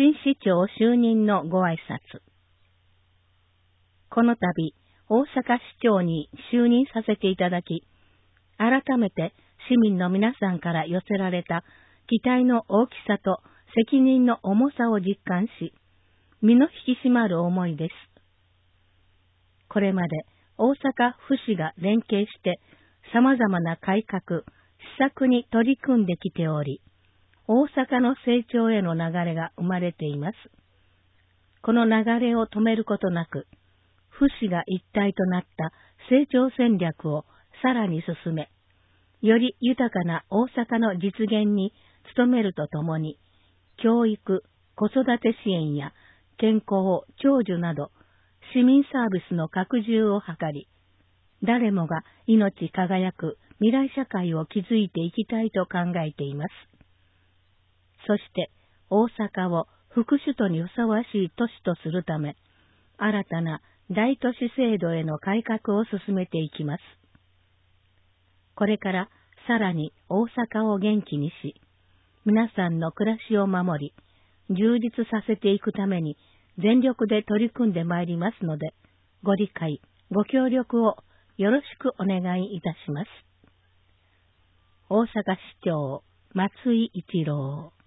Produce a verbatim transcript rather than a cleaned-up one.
新市長就任のご挨拶。この度、大阪市長に就任させていただき、改めて市民の皆さんから寄せられた期待の大きさと責任の重さを実感し、身の引き締まる思いです。これまで大阪府市が連携して様々な改革、施策に取り組んできており、大阪の成長への流れが生まれています。この流れを止めることなく、府市が一体となった成長戦略をさらに進め、より豊かな大阪の実現に努めるとともに、教育、子育て支援や健康、長寿など、市民サービスの拡充を図り、誰もが命輝く未来社会を築いていきたいと考えています。そして、大阪を副首都にふさわしい都市とするため、新たな大都市制度への改革を進めていきます。これからさらに大阪を元気にし、皆さんの暮らしを守り、充実させていくために全力で取り組んでまいりますので、ご理解、ご協力をよろしくお願いいたします。大阪市長、松井一郎。